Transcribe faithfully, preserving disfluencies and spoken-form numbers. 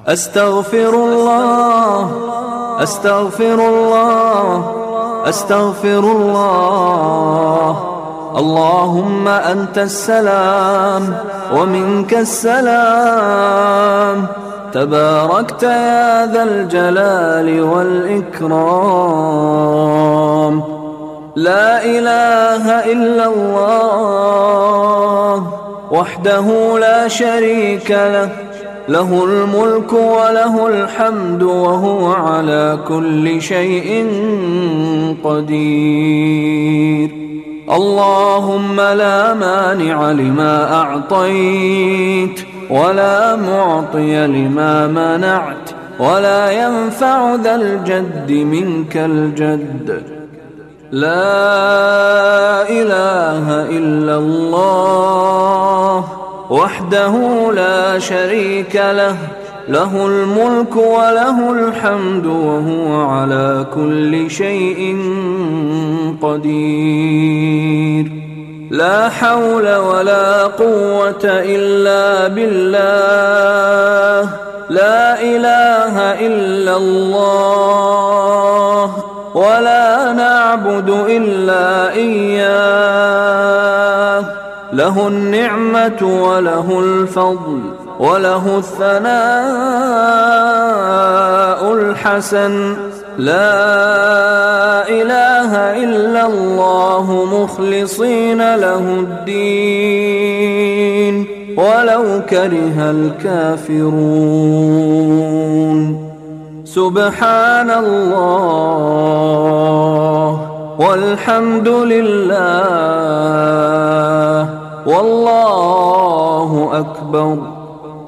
أستغفر الله أستغفر الله أستغفر الله. اللهم أنت السلام ومنك السلام، تباركت يا ذا الجلال والإكرام. لا إله إلا الله وحده لا شريك له، له الملك وله الحمد وهو على كل شيء قدير. اللهم لا مانع لما أعطيت ولا معطي لما منعت ولا ينفع ذا الجد منك الجد. لا إله إلا الله وحده لا شريك له، له الملك وله الحمد وهو على كل شيء قدير. لا حول ولا قوة إلا بالله. لا إله إلا الله ولا نعبد إلا إياه. له النعمة وله الفضل وله الثناء الحسن. لا إله إلا الله مخلصين له الدين ولو كره الكافرون. سبحان الله والحمد لله والله أكبر.